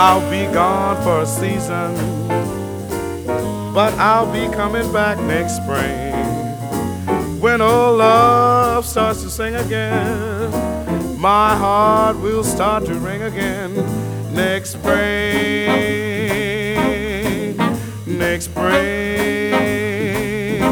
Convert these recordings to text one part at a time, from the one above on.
I'll be gone for a season, but I'll be coming back next spring. When old love starts to sing again, my heart will start to ring again. Next spring, next spring.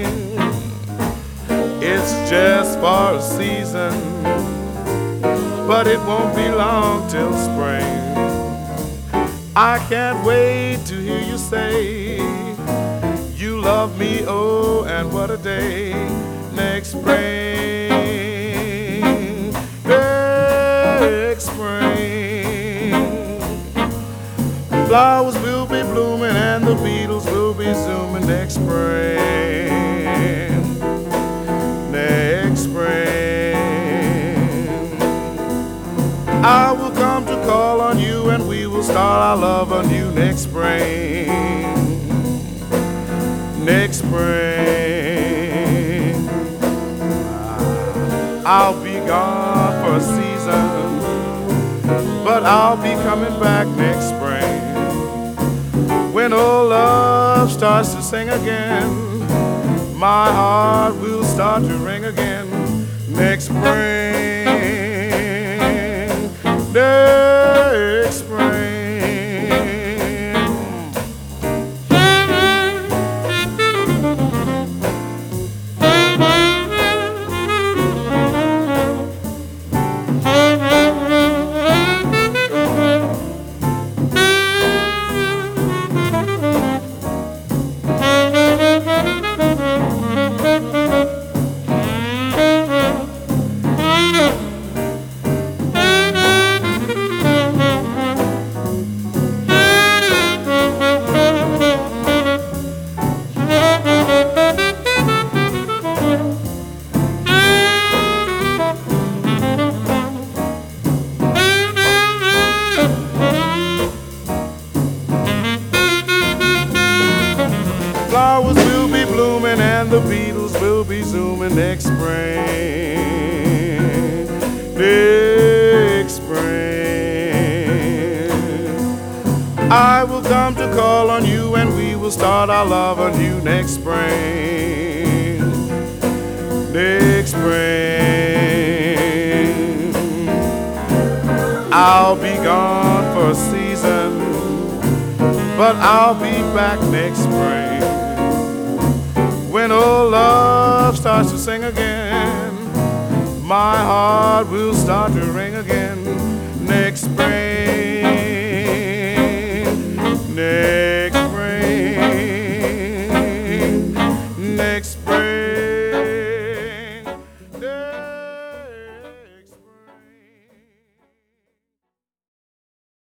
It's just for a season, but it won't be long till spring. I can't wait to hear you say you love me, oh, and what a day. Next spring, next spring. Flowers will be blooming and the Beatles will be zooming next spring, next spring. I will come to call on you and we will start our love anew next spring, next spring. I'll be gone for a season, but I'll be coming back next spring. When old love starts to sing again, my heart will start to ring again. Next spring, next spring. Flowers will be blooming and the Beatles will be zooming next spring, next spring. I will come to call on you and we will start our love anew next spring, next spring. I'll be gone for a season, but I'll be back next spring. When old love starts to sing again, my heart will start to ring again. Next spring.